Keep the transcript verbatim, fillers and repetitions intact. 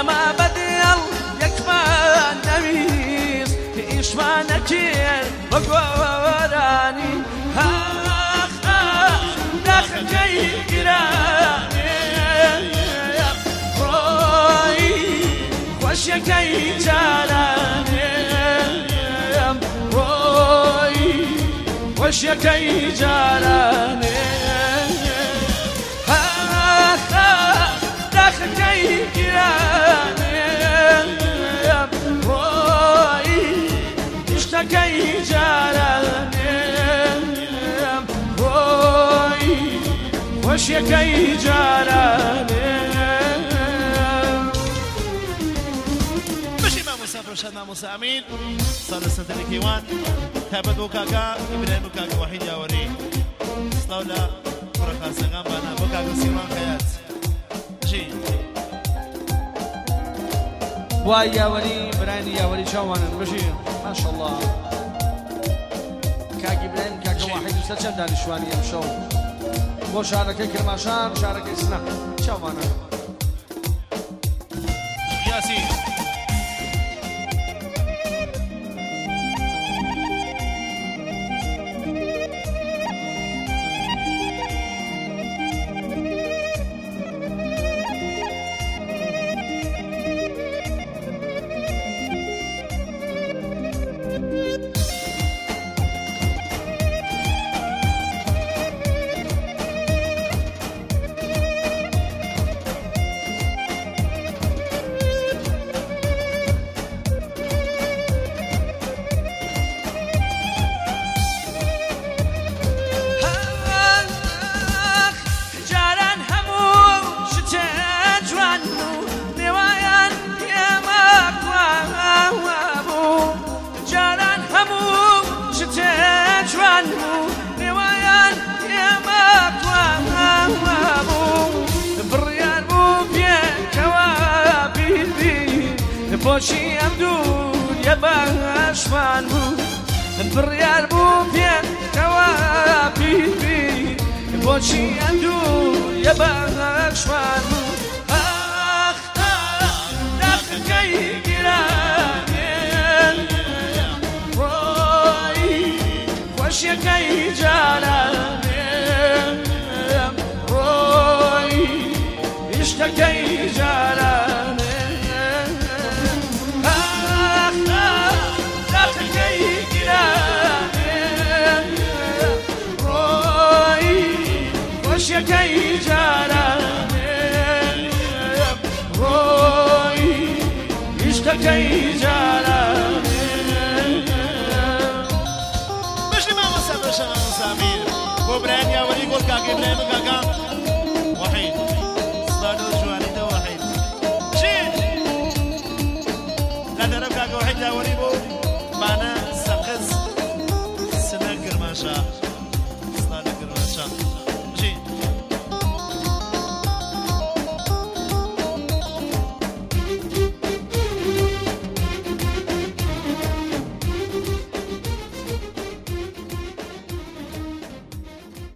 ما بدل يكفى النبيس إيش ما نكير بقوراني آخ آخ داخل جاي قراني روي خوش يكي جاراني روي خوش يكي جاراني آخ آخ داخل جاي قراني روي اشتكي جاراني روي خوش يكي جاراني روشن ناموس امين صار السنتين كيوان كابد بوكاكا ابراهيم بوكاكا وحيد ياوري صلولا بركه سغام بنا بوكاكا سيوان خيات جي واي ياوري ابراهيم ياوري شوانا ماشي ما شاء الله كاكي ابراهيم كاكا واحد وستة دانشواني يمشو بو شاركه كرماشان شاركه سنا شوانا ياسين بوشي أمدون يا باشوان بو بريار بو بين كوابي بوشي أمدون يا باشوان بو آخ آخ داخل كي قراني روي خوش كي جاراني روي اشتكي جاراني يكي جاراني روي يشتكي جاراني مش ما وصل مش ما مسامير وبران يا ولي قول كاكي بران كاكا وحيد صدارو جواني ده وحيد شيل لا ترى كاكا وحيد يا ولي